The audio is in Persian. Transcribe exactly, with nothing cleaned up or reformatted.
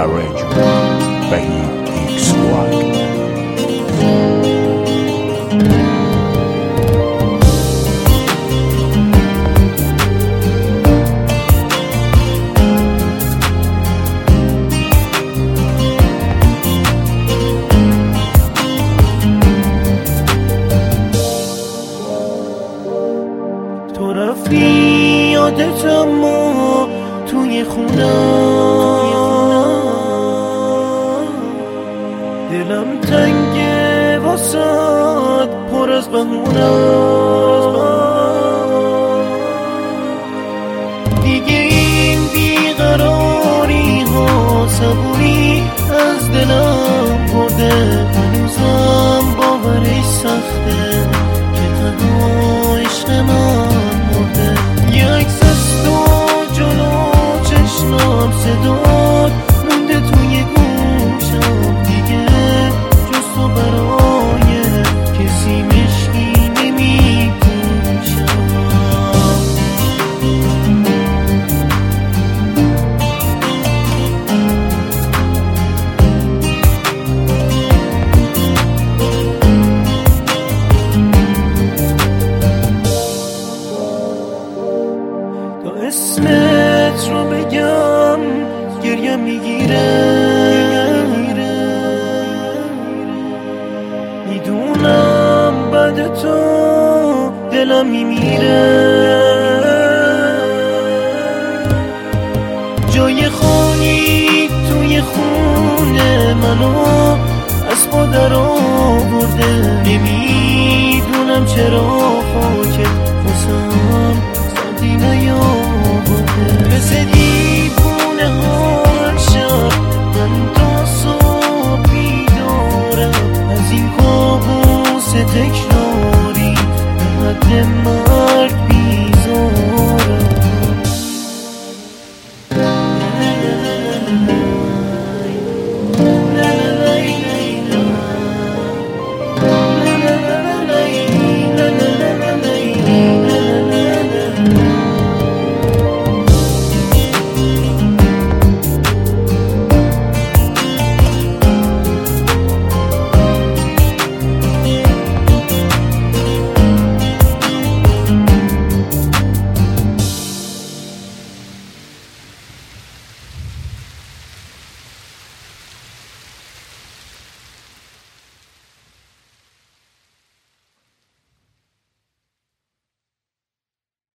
Arrangement Vahid X Y. تو رفتی یادتم ما توی خونه، دلم تنگه واسد پر از بهونه، دیگه این بیقراری ها صبوری از دلم برده، هنوزم باورش سخته که تنها عشق من مرده. یه عکس از تو جلو چشمم صدات مونده توی گوشم، دیگه جز تو برای کسی مشکی نمی پوشم. تا اسمت رو بگم گریم میگیره، میدونم بعد تو دلم میمیره. جای خالی توی خونه منو از پادر آورده، نمیدونم چرا خاکت واسم سانتی نیاورده. مثل دیوونه هر شب من تا صبح بیدارم از این کابوس تکرار.